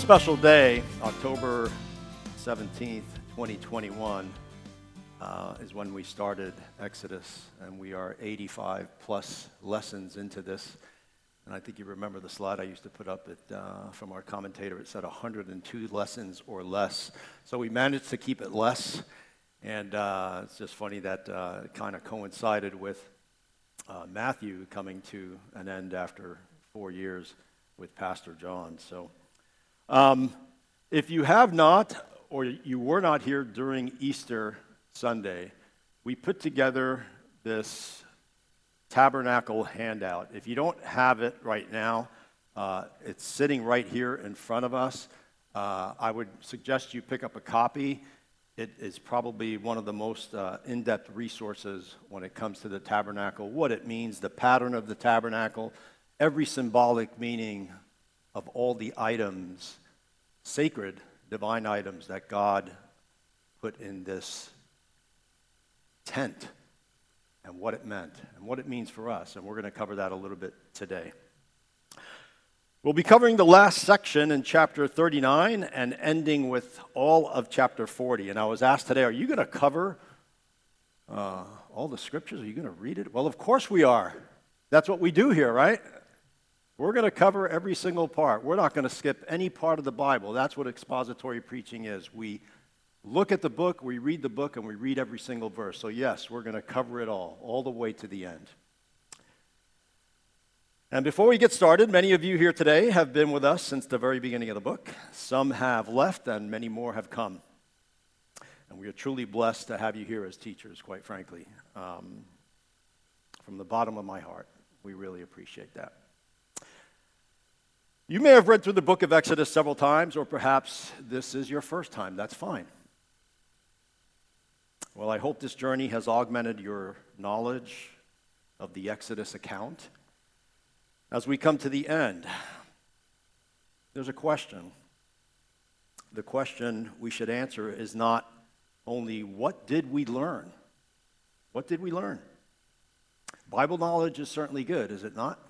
special day, October 17th, 2021, is when we started Exodus, and we are 85 plus lessons into this. And I think you remember the slide I used to put up from our commentator. It said 102 lessons or less. So we managed to keep it less, and it's just funny that it kind of coincided with Matthew coming to an end after 4 years with Pastor John. So if you have not, or you were not here during Easter Sunday, we put together this tabernacle handout. If you don't have it right now, it's sitting right here in front of us. I would suggest you pick up a copy. It is probably one of the most in-depth resources when it comes to the tabernacle, what it means, the pattern of the tabernacle, every symbolic meaning of all the items, sacred, divine items that God put in this tent, and what it meant, and what it means for us. And we're going to cover that a little bit today. We'll be covering the last section in chapter 39 and ending with all of chapter 40. And I was asked today, are you going to cover all the scriptures? Are you going to read it? Well, of course we are. That's what we do here, right? We're going to cover every single part. We're not going to skip any part of the Bible. That's what expository preaching is. We look at the book, we read the book, and we read every single verse. So yes, we're going to cover it all the way to the end. And before we get started, many of you here today have been with us since the very beginning of the book. Some have left, and many more have come. And we are truly blessed to have you here as teachers, quite frankly. From the bottom of my heart, we really appreciate that. You may have read through the book of Exodus several times, or perhaps this is your first time. That's fine. Well, I hope this journey has augmented your knowledge of the Exodus account. As we come to the end, there's a question. The question we should answer is not only what did we learn? What did we learn? Bible knowledge is certainly good, is it not?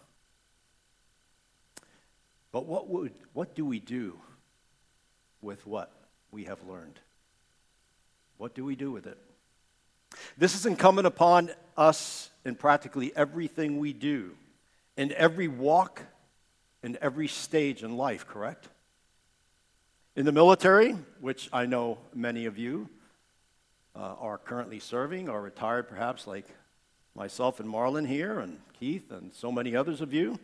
But what do we do with what we have learned? What do we do with it? This is incumbent upon us in practically everything we do, in every walk, in every stage in life, correct? In the military, which I know many of you are currently serving or retired perhaps, like myself and Marlon here, and Keith, and so many others of you.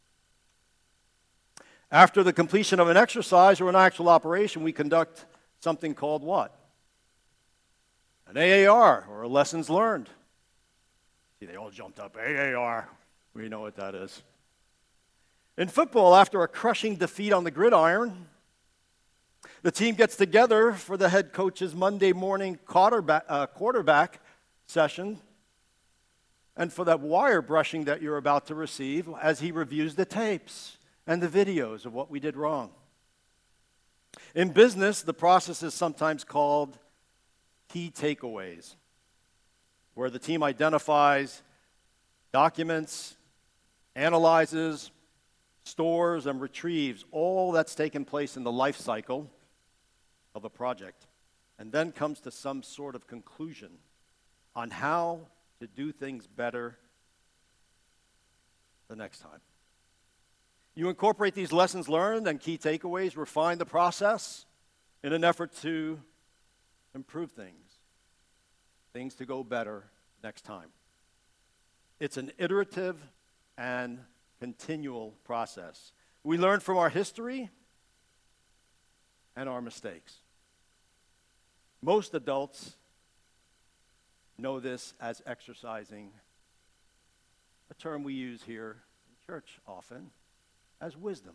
After the completion of an exercise or an actual operation, we conduct something called what? An AAR, or a lessons learned. See, they all jumped up. AAR. We know what that is. In football, after a crushing defeat on the gridiron, the team gets together for the head coach's Monday morning quarterback session and for that wire brushing that you're about to receive as he reviews the tapes and the videos of what we did wrong. In business, the process is sometimes called key takeaways, where the team identifies, documents, analyzes, stores, and retrieves all that's taken place in the life cycle of a project, and then comes to some sort of conclusion on how to do things better the next time. You incorporate these lessons learned and key takeaways, refine the process in an effort to improve things to go better next time. It's an iterative and continual process. We learn from our history and our mistakes. Most adults know this as exercising, a term we use here in church often, as wisdom.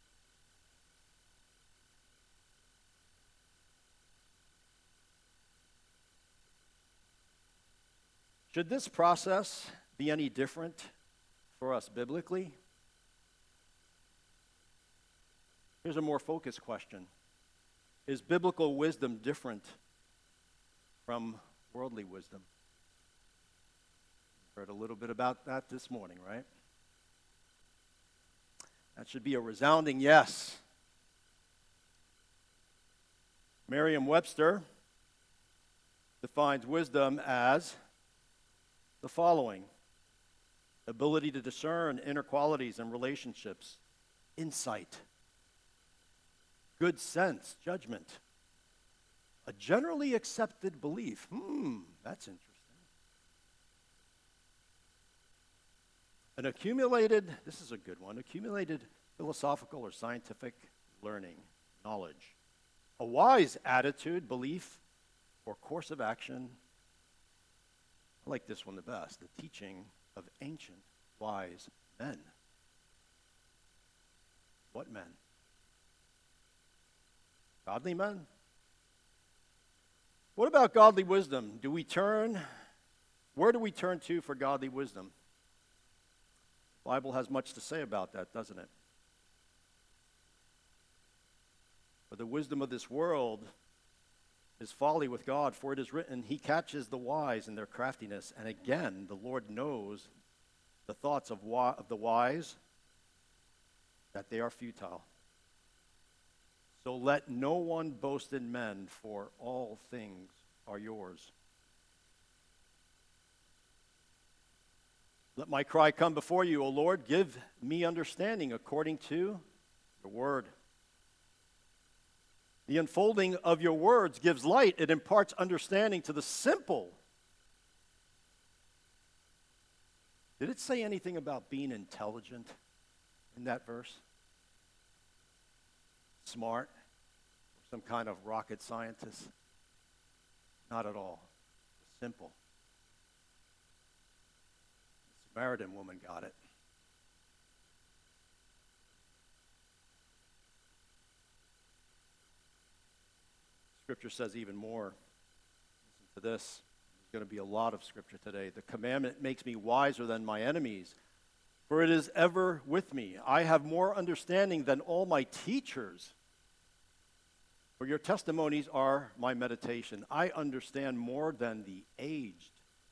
Should this process be any different for us biblically? Here's a more focused question. Is biblical wisdom different from worldly wisdom? Heard a little bit about that this morning, right? That should be a resounding yes. Merriam-Webster defines wisdom as the following: ability to discern inner qualities and relationships, insight, good sense, judgment, a generally accepted belief. That's interesting. An accumulated, this is a good one, accumulated philosophical or scientific learning, knowledge. A wise attitude, belief, or course of action. I like this one the best, the teaching of ancient wise men. What men? Godly men? What about godly wisdom? Where do we turn to for godly wisdom? The Bible has much to say about that, doesn't it? For the wisdom of this world is folly with God, for it is written, He catches the wise in their craftiness. And again, the Lord knows the thoughts of the wise, that they are futile. So let no one boast in men, for all things are yours. Let my cry come before you, O Lord. Give me understanding according to your word. The unfolding of your words gives light. It imparts understanding to the simple. Did it say anything about being intelligent in that verse? Smart? Some kind of rocket scientist? Not at all. Simple. The Samaritan woman got it. Scripture says even more. Listen to this. There's going to be a lot of scripture today. The commandment makes me wiser than my enemies, for it is ever with me. I have more understanding than all my teachers, for your testimonies are my meditation. I understand more than the aged,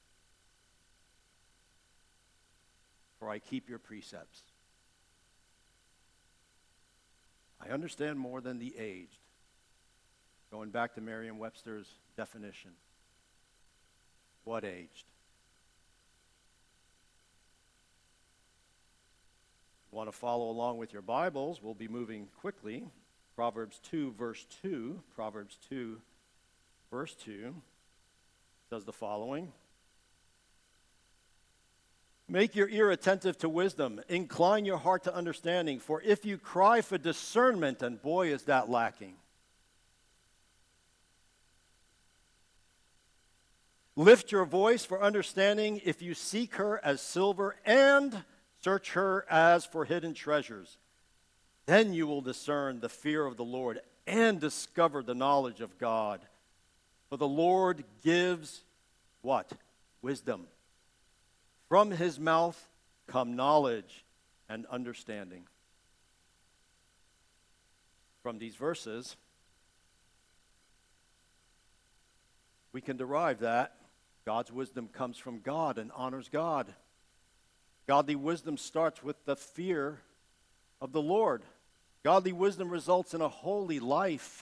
for I keep your precepts. I understand more than the aged. Going back to Merriam-Webster's definition. What aged? Want to follow along with your Bibles? We'll be moving quickly. Proverbs 2, verse 2. Proverbs 2, verse 2 says the following. Make your ear attentive to wisdom. Incline your heart to understanding. For if you cry for discernment, and boy, is that lacking. Lift your voice for understanding if you seek her as silver and search her as for hidden treasures. Then you will discern the fear of the Lord and discover the knowledge of God. For the Lord gives what? Wisdom. From his mouth come knowledge and understanding. From these verses, we can derive that God's wisdom comes from God and honors God. Godly wisdom starts with the fear of the Lord. Godly wisdom results in a holy life.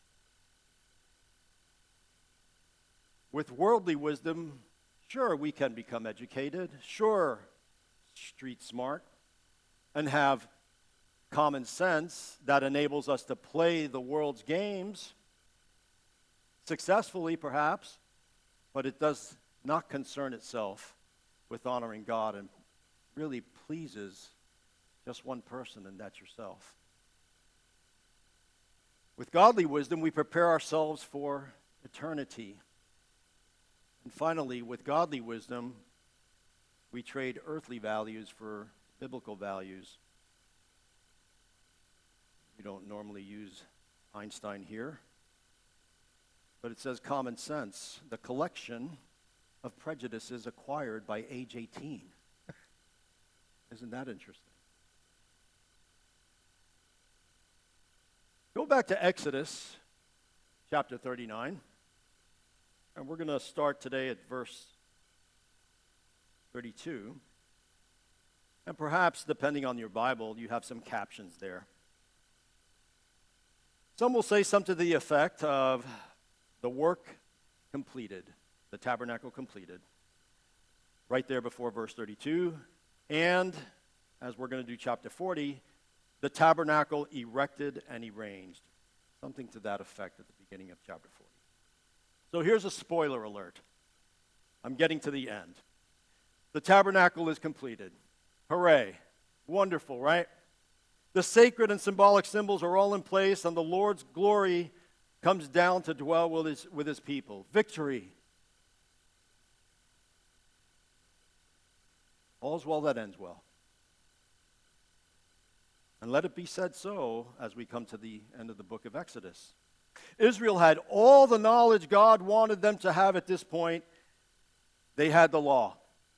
With worldly wisdom, sure, we can become educated, sure, street smart, and have common sense that enables us to play the world's games successfully, perhaps, but it does not concern itself with honoring God and really pleases just one person, and that's yourself. With godly wisdom, we prepare ourselves for eternity. And finally, with godly wisdom, we trade earthly values for biblical values. We don't normally use Einstein here, but it says common sense, the collection of prejudices acquired by age 18. Isn't that interesting? Go back to Exodus chapter 39, and we're going to start today at verse 32. And perhaps, depending on your Bible, you have some captions there. Some will say something to the effect of the work completed, the tabernacle completed, right there before verse 32, and, as we're going to do chapter 40, the tabernacle erected and arranged. Something to that effect at the beginning of chapter 40. So here's a spoiler alert. I'm getting to the end. The tabernacle is completed. Hooray. Wonderful, right? The sacred and symbolic symbols are all in place, and the Lord's glory comes down to dwell with his people. Victory. All's well that ends well. And let it be said so as we come to the end of the book of Exodus. Israel had all the knowledge God wanted them to have at this point. They had the law.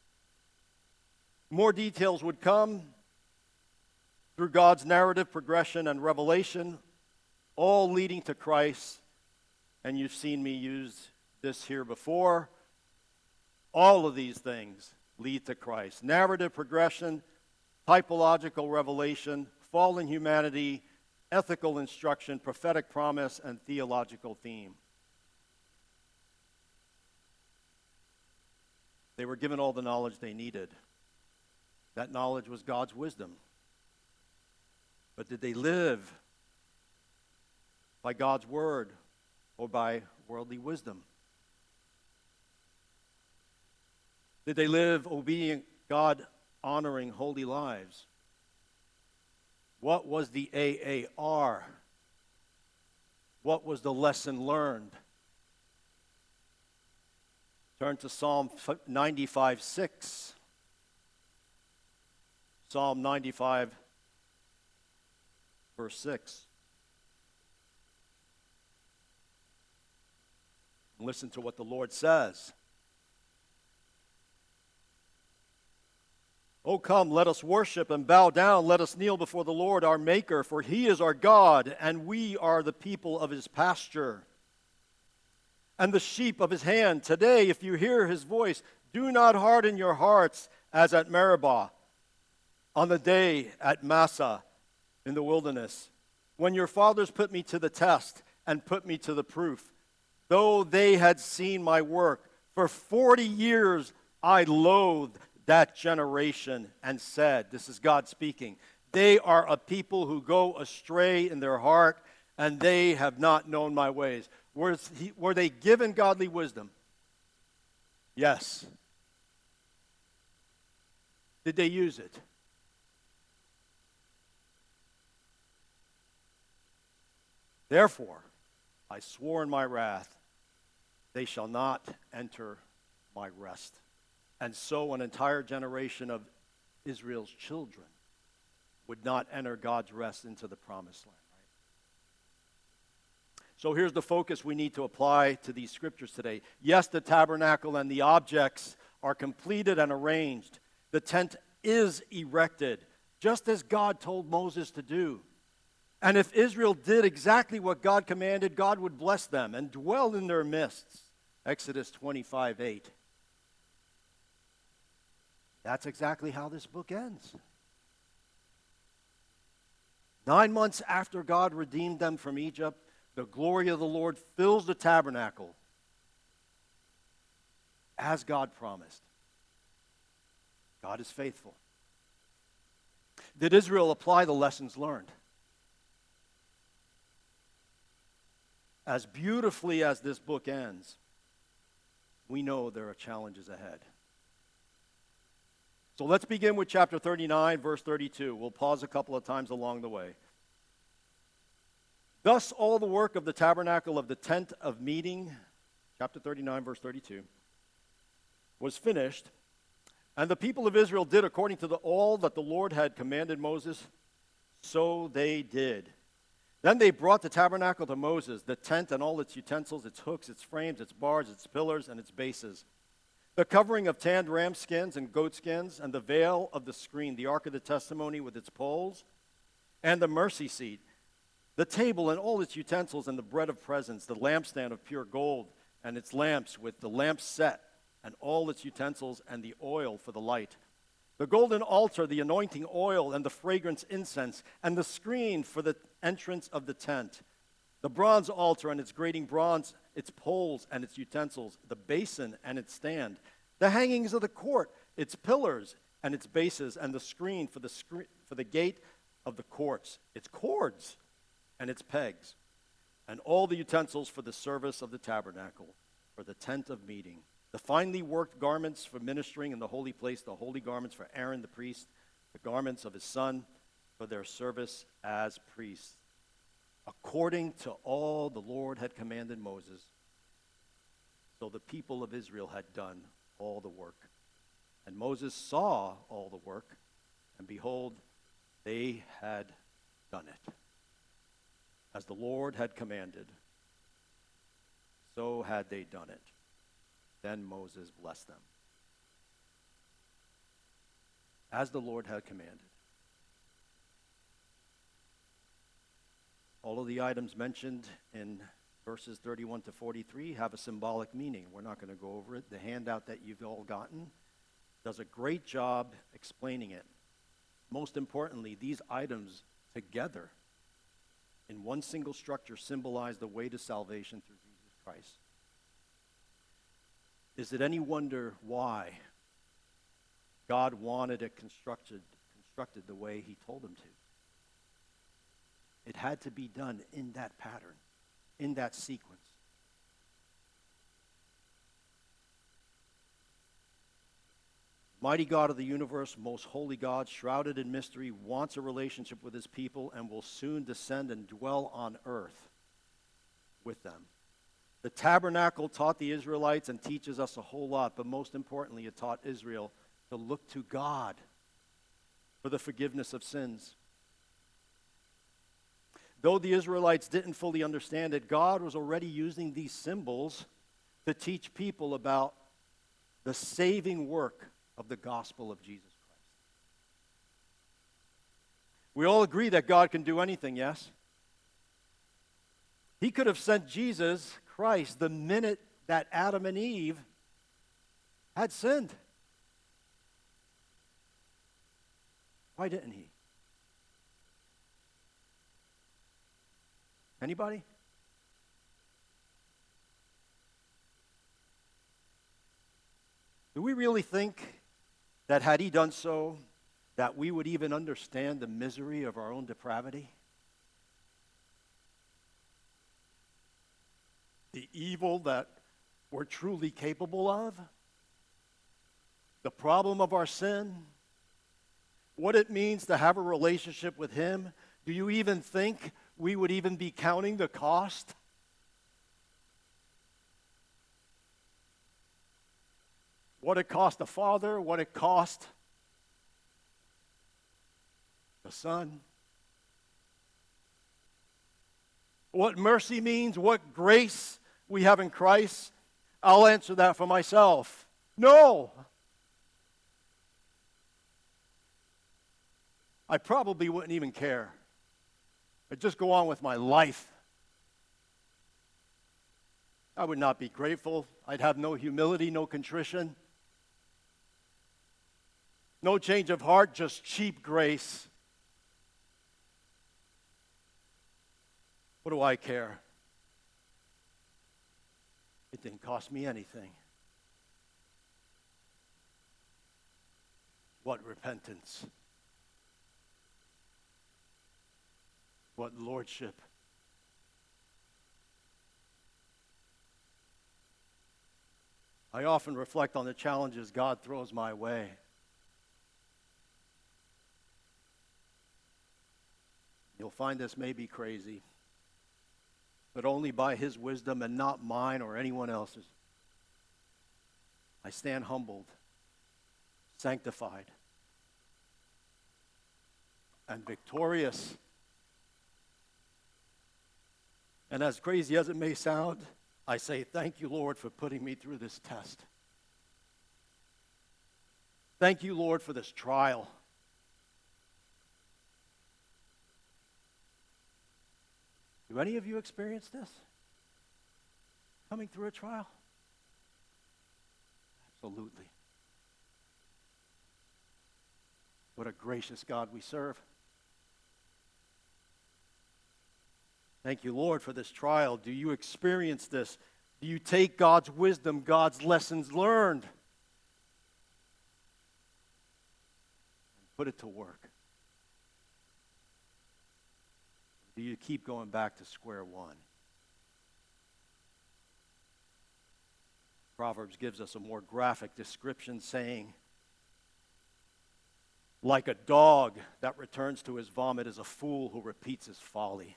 More details would come through God's narrative progression and revelation, all leading to Christ. And you've seen me use this here before. All of these things lead to Christ. Narrative progression, typological revelation, fallen humanity, ethical instruction, prophetic promise, and theological theme. They were given all the knowledge they needed. That knowledge was God's wisdom. But did they live by God's word or by worldly wisdom? Did they live obedient, God-honoring, holy lives? What was the AAR? What was the lesson learned? Turn to Psalm 95:6. Psalm 95, verse 6. Listen to what the Lord says. Oh, come, let us worship and bow down. Let us kneel before the Lord, our Maker, for he is our God, and we are the people of his pasture and the sheep of his hand. Today, if you hear his voice, do not harden your hearts as at Meribah, on the day at Massah in the wilderness, when your fathers put me to the test and put me to the proof. Though they had seen my work, for 40 years I loathed that generation and said, this is God speaking, they are a people who go astray in their heart, and they have not known my ways. Were they given godly wisdom? Yes. Did they use it? Therefore, I swore in my wrath, they shall not enter my rest. And so an entire generation of Israel's children would not enter God's rest into the promised land. Right? So here's the focus we need to apply to these scriptures today. Yes, the tabernacle and the objects are completed and arranged. The tent is erected, just as God told Moses to do. And if Israel did exactly what God commanded, God would bless them and dwell in their midst. Exodus 25:8. That's exactly how this book ends. 9 months after God redeemed them from Egypt, the glory of the Lord fills the tabernacle as God promised. God is faithful. Did Israel apply the lessons learned? As beautifully as this book ends, we know there are challenges ahead. So let's begin with chapter 39, verse 32. We'll pause a couple of times along the way. Thus all the work of the tabernacle of the tent of meeting, chapter 39, verse 32, was finished, and the people of Israel did according to all that the Lord had commanded Moses, so they did. Then they brought the tabernacle to Moses, the tent and all its utensils, its hooks, its frames, its bars, its pillars, and its bases, the covering of tanned ram skins and goat skins, and the veil of the screen, the ark of the testimony with its poles, and the mercy seat, the table and all its utensils, and the bread of presence, the lampstand of pure gold, and its lamps with the lamp set, and all its utensils, and the oil for the light, the golden altar, the anointing oil, and the fragrance incense, and the screen for the entrance of the tent, The bronze altar and its grating bronze, its poles and its utensils, the basin and its stand, the hangings of the court, its pillars and its bases, and the screen for the gate of the courts, its cords and its pegs, and all the utensils for the service of the tabernacle, for the tent of meeting, the finely worked garments for ministering in the holy place, the holy garments for Aaron the priest, the garments of his son for their service as priests, according to all the Lord had commanded Moses. So the people of Israel had done all the work. And Moses saw all the work, and behold, they had done it. As the Lord had commanded, so had they done it. Then Moses blessed them. As the Lord had commanded. All of the items mentioned in verses 31 to 43 have a symbolic meaning. We're not going to go over it. The handout that you've all gotten does a great job explaining it. Most importantly, these items together in one single structure symbolize the way to salvation through Jesus Christ. Is it any wonder why God wanted it constructed the way he told him to? It had to be done in that pattern, in that sequence. Mighty God of the universe, most holy God, shrouded in mystery, wants a relationship with his people and will soon descend and dwell on earth with them. The tabernacle taught the Israelites and teaches us a whole lot, but most importantly, it taught Israel to look to God for the forgiveness of sins. Though the Israelites didn't fully understand it, God was already using these symbols to teach people about the saving work of the gospel of Jesus Christ. We all agree that God can do anything, yes? He could have sent Jesus Christ the minute that Adam and Eve had sinned. Why didn't he? Anybody? Do we really think that had he done so, that we would even understand the misery of our own depravity? The evil that we're truly capable of? The problem of our sin? What it means to have a relationship with him? Do you even think we would even be counting the cost? What it cost the Father, what it cost the Son. What mercy means, what grace we have in Christ. I'll answer that for myself. No. I probably wouldn't even care. I'd just go on with my life. I would not be grateful. I'd have no humility, no contrition. No change of heart, just cheap grace. What do I care? It didn't cost me anything. What repentance? What lordship? I often reflect on the challenges God throws my way. You'll find this may be crazy, but only by his wisdom and not mine or anyone else's. I stand humbled, sanctified, and victorious. And as crazy as it may sound, I say, thank you, Lord, for putting me through this test. Thank you, Lord, for this trial. Do any of you experience this? Coming through a trial? Absolutely. What a gracious God we serve. Thank you, Lord, for this trial. Do you experience this? Do you take God's wisdom, God's lessons learned, and put it to work? Do you keep going back to square one? Proverbs gives us a more graphic description saying, like a dog that returns to his vomit is a fool who repeats his folly.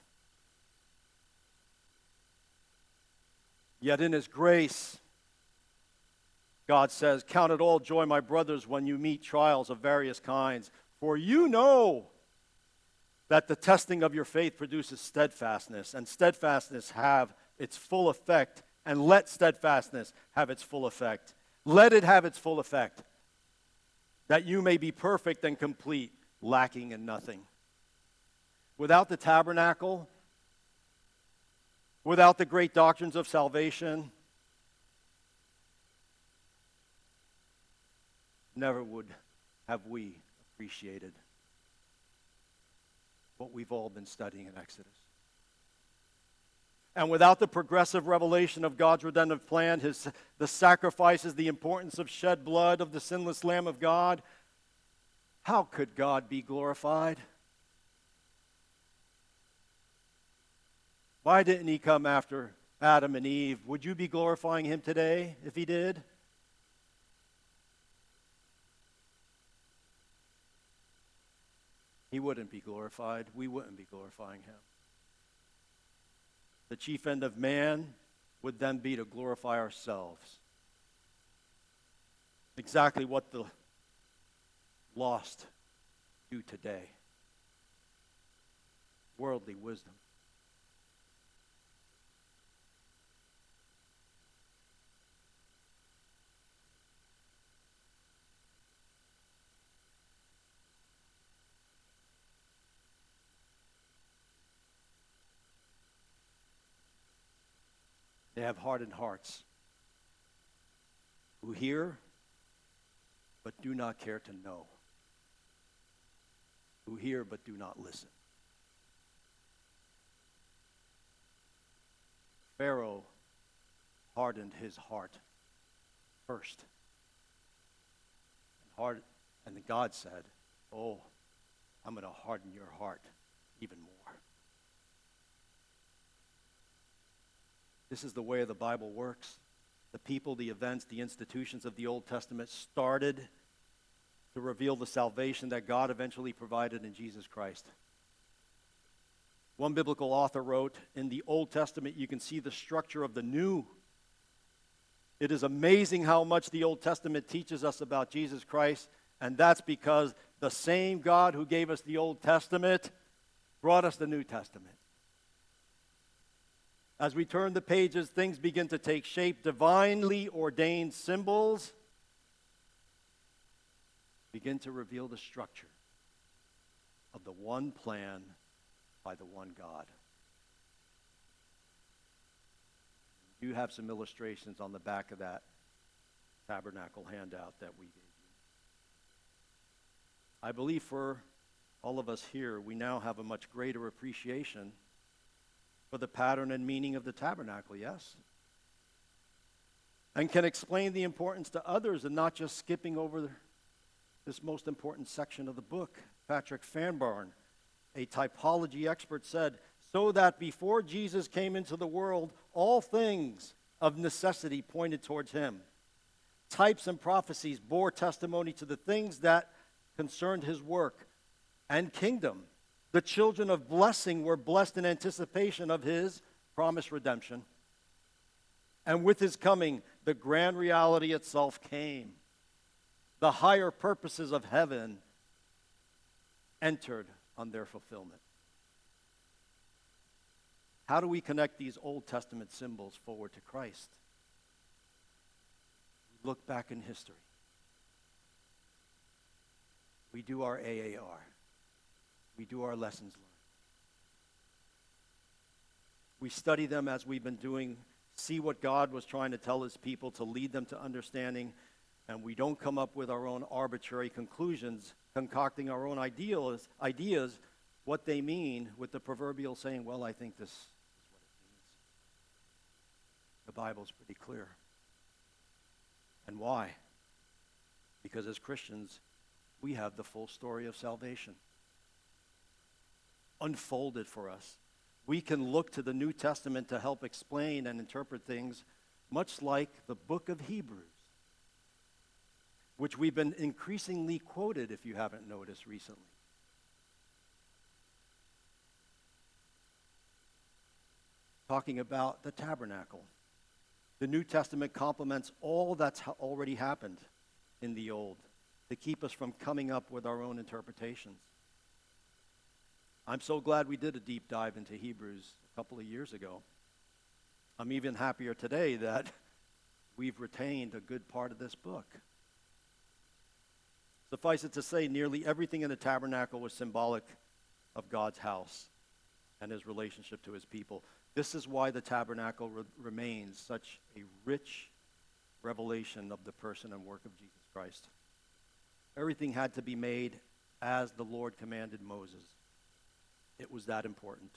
Yet in his grace, God says, count it all joy, my brothers, when you meet trials of various kinds, for you know that the testing of your faith produces steadfastness, and steadfastness have its full effect, and let steadfastness have its full effect. Let it have its full effect, that you may be perfect and complete, lacking in nothing. Without the tabernacle, without the great doctrines of salvation, never would have we appreciated what we've all been studying in Exodus. And without the progressive revelation of God's redemptive plan, the sacrifices, the importance of shed blood of the sinless Lamb of God, how could God be glorified? Why didn't he come after Adam and Eve? Would you be glorifying him today if he did? He wouldn't be glorified. We wouldn't be glorifying him. The chief end of man would then be to glorify ourselves. Exactly what the lost do today. Worldly wisdom. They have hardened hearts who hear but do not care to know, who hear but do not listen. Pharaoh hardened his heart first. And then God said, oh, I'm going to harden your heart even more. This is the way the Bible works. The people, the events, the institutions of the Old Testament started to reveal the salvation that God eventually provided in Jesus Christ. One biblical author wrote, in the Old Testament you can see the structure of the New. It is amazing how much the Old Testament teaches us about Jesus Christ, and that's because the same God who gave us the Old Testament brought us the New Testament. As we turn the pages, things begin to take shape. Divinely ordained symbols begin to reveal the structure of the one plan by the one God. You have some illustrations on the back of that tabernacle handout that we gave you. I believe for all of us here, we now have a much greater appreciation for the pattern and meaning of the tabernacle, yes? And can explain the importance to others and not just skipping over this most important section of the book. Patrick Fanbarn, a typology expert, said, so that before Jesus came into the world, all things of necessity pointed towards him. Types and prophecies bore testimony to the things that concerned his work and kingdom. The children of blessing were blessed in anticipation of his promised redemption. And with his coming, the grand reality itself came. The higher purposes of heaven entered on their fulfillment. How do we connect these Old Testament symbols forward to Christ? Look back in history. We do our AAR. We do our lessons learned. We study them as we've been doing, see what God was trying to tell his people to lead them to understanding, and we don't come up with our own arbitrary conclusions, concocting our own ideas, what they mean with the proverbial saying, well, I think this The Bible's pretty clear. And why? Because as Christians, we have the full story of salvation unfolded for us. We can look to the New Testament to help explain and interpret things, much like the book of Hebrews, which we've been increasingly quoted, if you haven't noticed recently. Talking about the tabernacle. The New Testament complements all that's already happened in the Old to keep us from coming up with our own interpretations. I'm so glad we did a deep dive into Hebrews a couple of years ago. I'm even happier today that we've retained a good part of this book. Suffice it to say, nearly everything in the tabernacle was symbolic of God's house and his relationship to his people. This is why the tabernacle remains such a rich revelation of the person and work of Jesus Christ. Everything had to be made as the Lord commanded Moses. It was that important.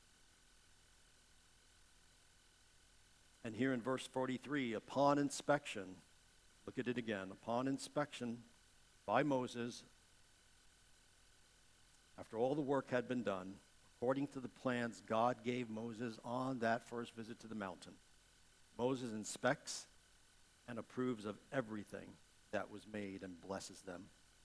And here in verse 43, upon inspection, look at it again, upon inspection by Moses, after all the work had been done, according to the plans God gave Moses on that first visit to the mountain, Moses inspects and approves of everything that was made and blesses them.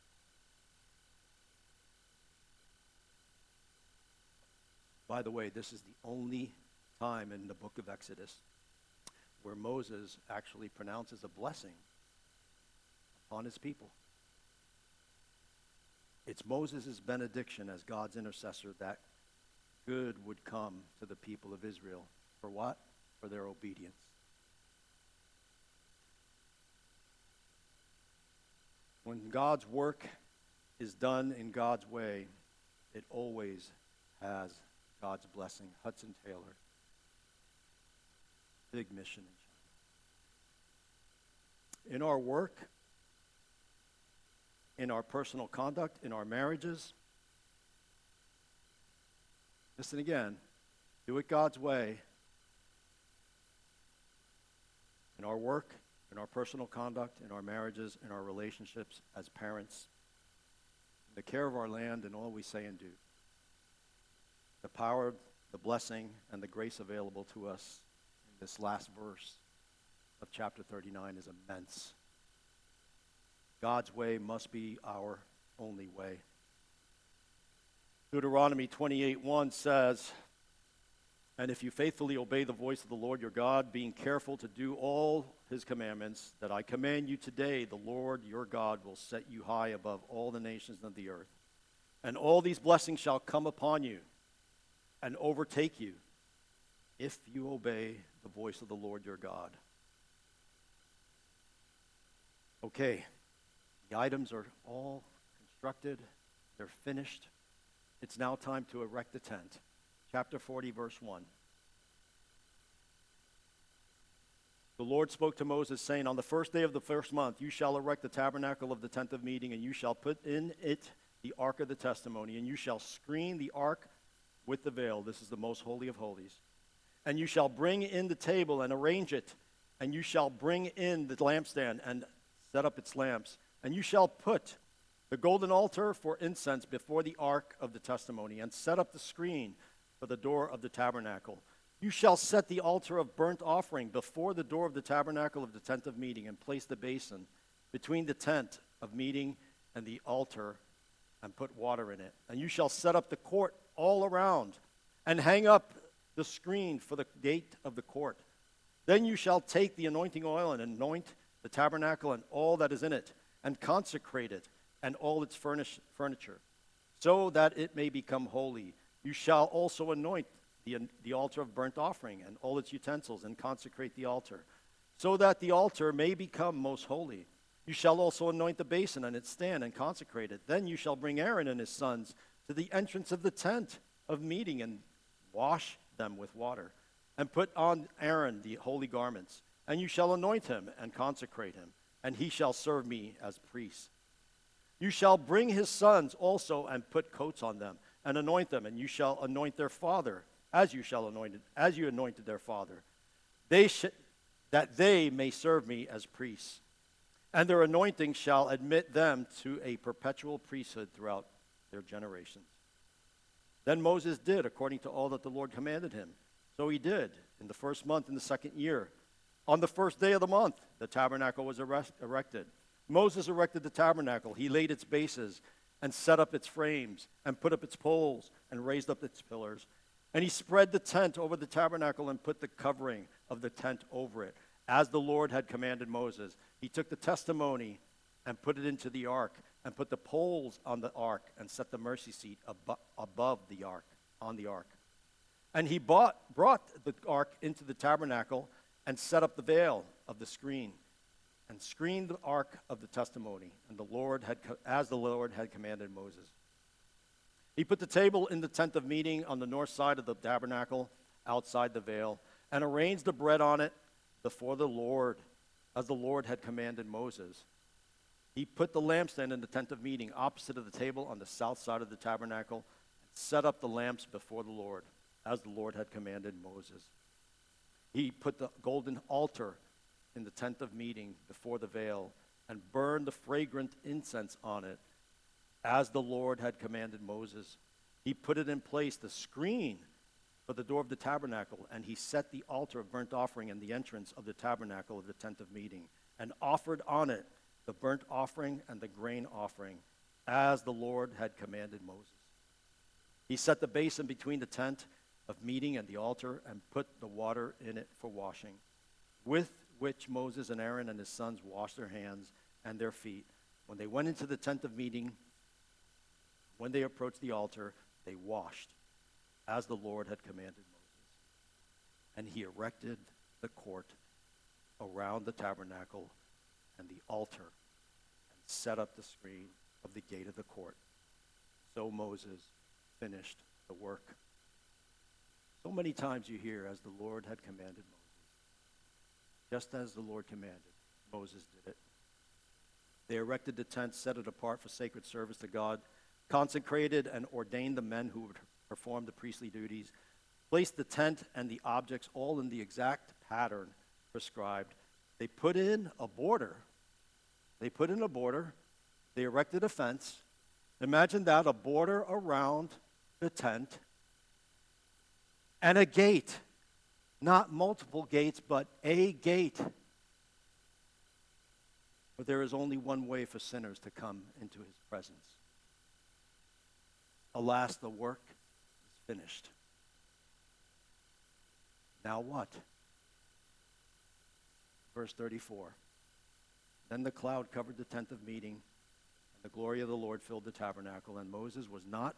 By the way, this is the only time in the book of Exodus where Moses actually pronounces a blessing upon his people. It's Moses' benediction as God's intercessor that good would come to the people of Israel. For what? For their obedience. When God's work is done in God's way, it always has God's blessing. Hudson Taylor. Big mission in China. In our work, in our personal conduct, in our marriages, listen again, do it God's way. In our work, in our personal conduct, in our marriages, in our relationships as parents, in the care of our land, and all we say and do. The power, the blessing, and the grace available to us in this last verse of chapter 39 is immense. God's way must be our only way. Deuteronomy 28:1 says, "And if you faithfully obey the voice of the Lord your God, being careful to do all his commandments that I command you today, the Lord your God will set you high above all the nations of the earth. And all these blessings shall come upon you and overtake you if you obey the voice of the Lord your God." Okay, the items are all constructed. They're finished. It's now time to erect the tent. Chapter 40, verse 1. The Lord spoke to Moses, saying, "On the first day of the first month you shall erect the tabernacle of the tent of meeting, and you shall put in it the ark of the testimony, and you shall screen the ark with the veil." This is the most holy of holies. "And you shall bring in the table and arrange it, and you shall bring in the lampstand and set up its lamps. And you shall put the golden altar for incense before the ark of the testimony, and set up the screen for the door of the tabernacle. You shall set the altar of burnt offering before the door of the tabernacle of the tent of meeting, and place the basin between the tent of meeting and the altar, and put water in it. And you shall set up the court all around, and hang up the screen for the gate of the court. Then you shall take the anointing oil and anoint the tabernacle and all that is in it, and consecrate it and all its furniture, so that it may become holy. You shall also anoint the altar of burnt offering and all its utensils, and consecrate the altar, so that the altar may become most holy. You shall also anoint the basin and its stand, and consecrate it. Then you shall bring Aaron and his sons to the entrance of the tent of meeting, and wash them with water, and put on Aaron the holy garments. And you shall anoint him and consecrate him, and he shall serve me as priest. You shall bring his sons also, and put coats on them, and anoint them, and you shall anoint their father, as you anointed their father. that they may serve me as priests. And their anointing shall admit them to a perpetual priesthood throughout their generations. Then Moses did according to all that the Lord commanded him. So he did in the first month in the second year. On the first day of the month, the tabernacle was erected. Moses erected the tabernacle. He laid its bases and set up its frames and put up its poles and raised up its pillars. And he spread the tent over the tabernacle and put the covering of the tent over it, as the Lord had commanded Moses. He took the testimony and put it into the ark and put the poles on the ark and set the mercy seat above the ark, on the ark. And he brought the ark into the tabernacle and set up the veil of the screen and screened the ark of the testimony, and as the Lord had commanded Moses. He put the table in the tent of meeting on the north side of the tabernacle outside the veil and arranged the bread on it before the Lord, as the Lord had commanded Moses. He put the lampstand in the tent of meeting opposite of the table on the south side of the tabernacle and set up the lamps before the Lord, as the Lord had commanded Moses. He put the golden altar in the tent of meeting before the veil and burned the fragrant incense on it, as the Lord had commanded Moses. He put it in place, the screen for the door of the tabernacle, and he set the altar of burnt offering in the entrance of the tabernacle of the tent of meeting, and offered on it the burnt offering and the grain offering, as the Lord had commanded Moses. He set the basin between the tent of meeting and the altar, and put the water in it for washing, with which Moses and Aaron and his sons washed their hands and their feet. When they went into the tent of meeting, when they approached the altar, they washed, as the Lord had commanded Moses. And he erected the court around the tabernacle and the altar, and set up the screen of the gate of the court. So Moses finished the work. So many times you hear, as the Lord had commanded Moses. Just as the Lord commanded, Moses did it. They erected the tent, set it apart for sacred service to God, consecrated and ordained the men who would perform the priestly duties, placed the tent and the objects all in the exact pattern prescribed. They put in a border. They erected a fence. Imagine that, a border around the tent and a gate. Not multiple gates, but a gate. For there is only one way for sinners to come into his presence. Alas, the work is finished. Now what? Verse 34. Then the cloud covered the tent of meeting, and the glory of the Lord filled the tabernacle, and Moses was not,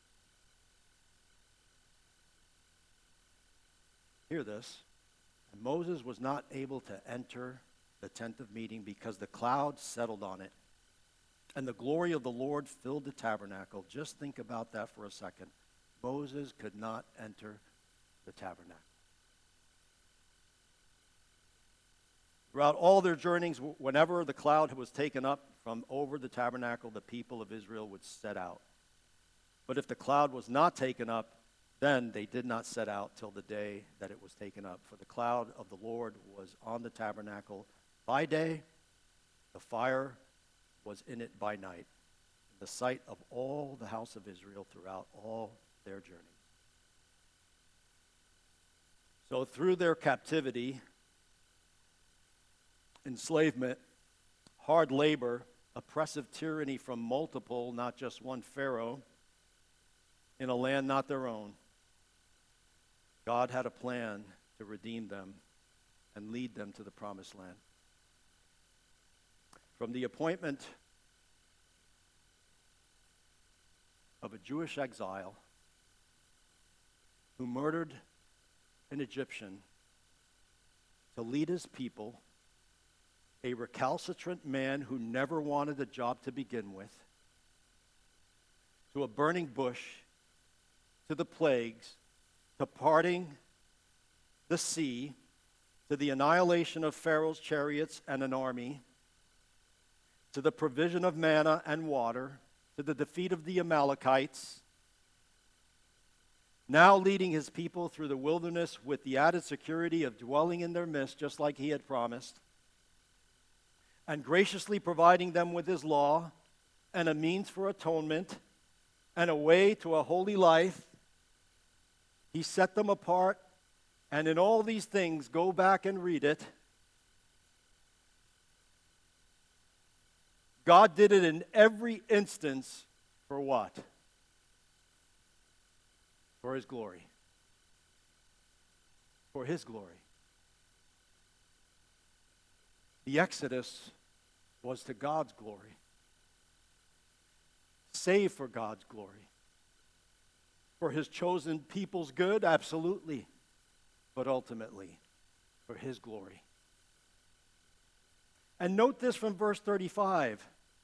hear this, and Moses was not able to enter the tent of meeting because the cloud settled on it, and the glory of the Lord filled the tabernacle. Just think about that for a second. Moses could not enter the tabernacle. Throughout all their journeys, whenever the cloud was taken up from over the tabernacle, the people of Israel would set out. But if the cloud was not taken up, then they did not set out till the day that it was taken up. For the cloud of the Lord was on the tabernacle by day, the fire was in it by night, in the sight of all the house of Israel throughout all their journeys. So through their captivity, enslavement, hard labor, oppressive tyranny from multiple, not just one Pharaoh, in a land not their own, God had a plan to redeem them and lead them to the promised land. From the appointment of a Jewish exile who murdered an Egyptian to lead his people, a recalcitrant man who never wanted a job to begin with, to a burning bush, to the plagues, to parting the sea, to the annihilation of Pharaoh's chariots and an army, to the provision of manna and water, to the defeat of the Amalekites, now leading his people through the wilderness with the added security of dwelling in their midst, just like he had promised, and graciously providing them with his law and a means for atonement and a way to a holy life. He set them apart, and in all these things, go back and read it. God did it in every instance for what? For his glory. For his glory. The Exodus was to God's glory. Saved for God's glory. For his chosen people's good, absolutely. But ultimately, for his glory. And note this from verse 35.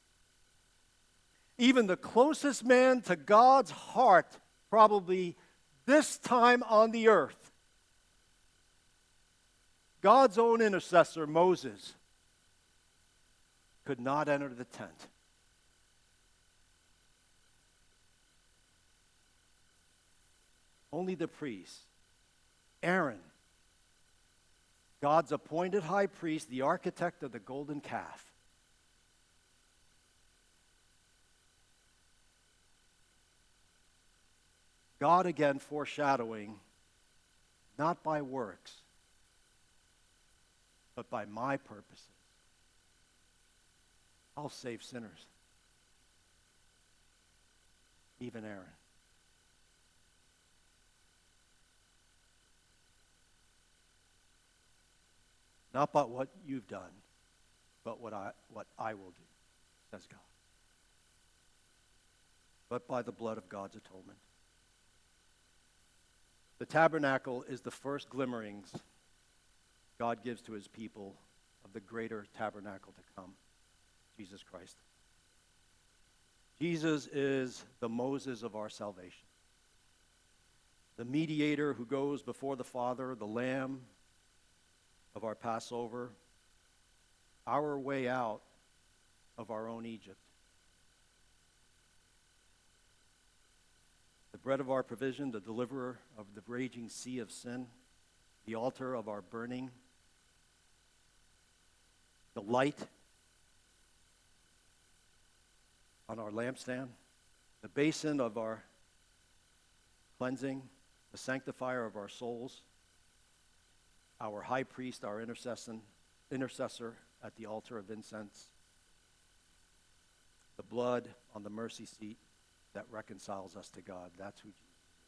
Even the closest man to God's heart, probably this time on the earth, God's own intercessor, Moses, could not enter the tent. Only the priest, Aaron, God's appointed high priest, the architect of the golden calf. God again foreshadowing, not by works, but by my purposes. I'll save sinners. Even Aaron. Not by what you've done, but what I will do, says God. But by the blood of God's atonement. The tabernacle is the first glimmerings God gives to his people of the greater tabernacle to come, Jesus Christ. Jesus is the Moses of our salvation. The mediator who goes before the Father, the Lamb of our Passover, our way out of our own Egypt. The bread of our provision, the deliverer of the raging sea of sin, the altar of our burning, the light on our lampstand, the basin of our cleansing, the sanctifier of our souls, our high priest, our intercessor at the altar of incense, the blood on the mercy seat that reconciles us to God. That's who Jesus is.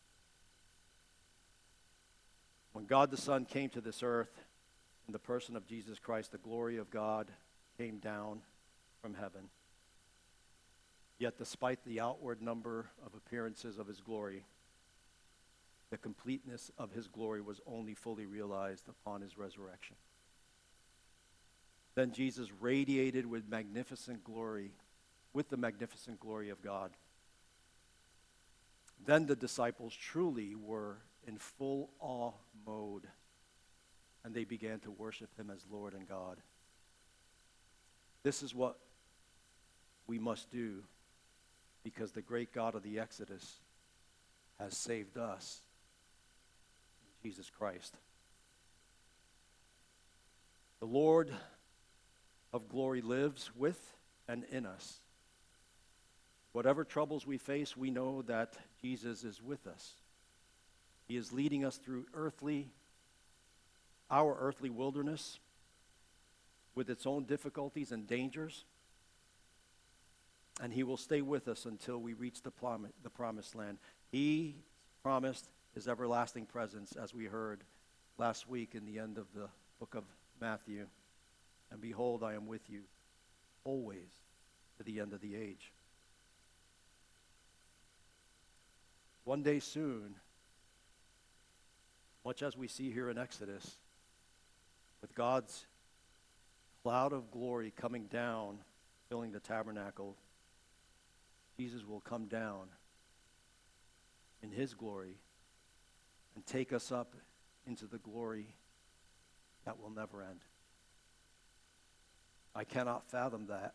When God the Son came to this earth in the person of Jesus Christ, the glory of God came down from heaven. Yet despite the outward number of appearances of his glory, the completeness of his glory was only fully realized upon his resurrection. Then Jesus radiated with the magnificent glory of God. Then the disciples truly were in full awe mode, and they began to worship him as Lord and God. This is what we must do, because the great God of the Exodus has saved us in Jesus Christ. The Lord of glory lives with and in us. Whatever troubles we face, we know that Jesus is with us. He is leading us through our earthly wilderness with its own difficulties and dangers. And he will stay with us until we reach the promised land. He promised his everlasting presence, as we heard last week in the end of the book of Matthew. And behold, I am with you always to the end of the age. One day soon, much as we see here in Exodus, with God's cloud of glory coming down, filling the tabernacle, Jesus will come down in his glory and take us up into the glory that will never end. I cannot fathom that,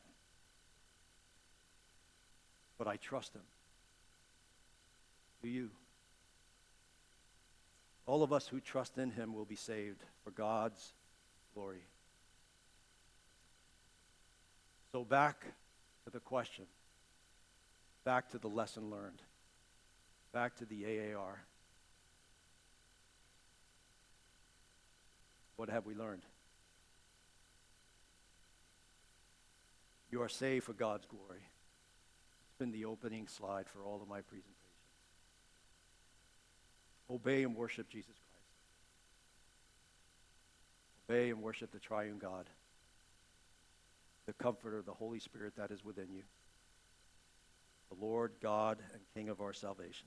but I trust him. Do you? All of us who trust in him will be saved for God's glory. So back to the question, back to the lesson learned, back to the AAR. What have we learned? You are saved for God's glory. It's been the opening slide for all of my presentations. Obey and worship Jesus Christ. Obey and worship the triune God, the Comforter, the Holy Spirit that is within you, the Lord God and King of our salvation.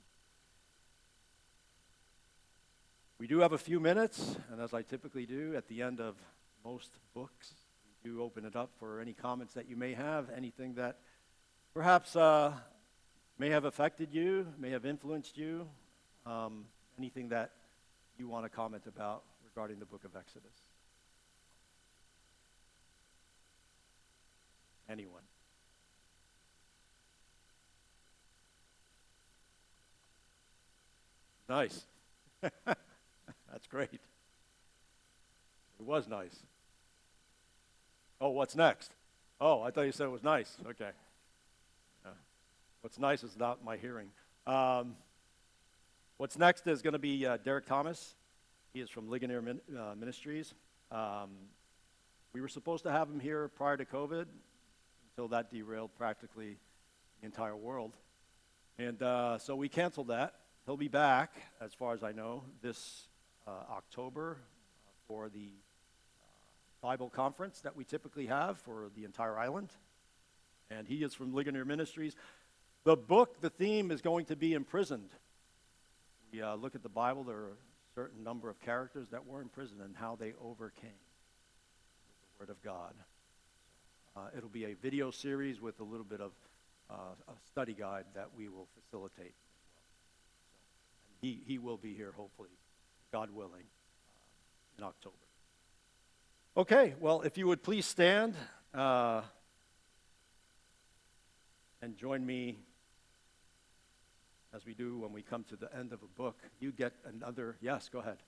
We do have a few minutes, and as I typically do at the end of most books, we do open it up for any comments that you may have, anything that perhaps may have affected you, may have influenced you, anything that you want to comment about regarding the book of Exodus. Anyone? Nice. That's great. It was nice. Oh, what's next? Oh, I thought you said it was nice. Okay. What's nice is not my hearing. What's next is going to be Derek Thomas. He is from Ligonier Ministries. We were supposed to have him here prior to COVID until that derailed practically the entire world. And so we canceled that. He'll be back, as far as I know, this October for the Bible conference that we typically have for the entire island. And he is from Ligonier Ministries. The book, the theme is going to be imprisoned. We look at the Bible, there are a certain number of characters that were in prison and how they overcame with the Word of God. It'll be a video series with a little bit of a study guide that we will facilitate as well. He will be here, hopefully, God willing, in October. Okay, well, if you would please stand and join me as we do when we come to the end of a book. You get another, yes, go ahead.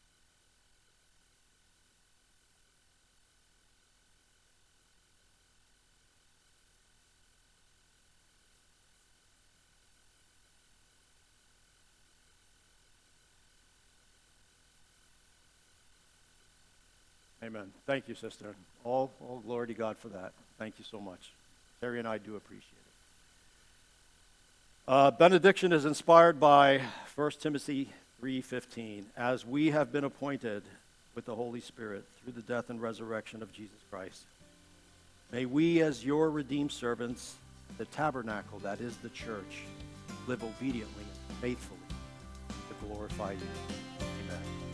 Amen. Thank you, sister. All glory to God for that. Thank you so much. Terry and I do appreciate it. Benediction is inspired by 1 Timothy 3:15. As we have been appointed with the Holy Spirit through the death and resurrection of Jesus Christ, may we as your redeemed servants, the tabernacle that is the church, live obediently and faithfully to glorify you. Amen.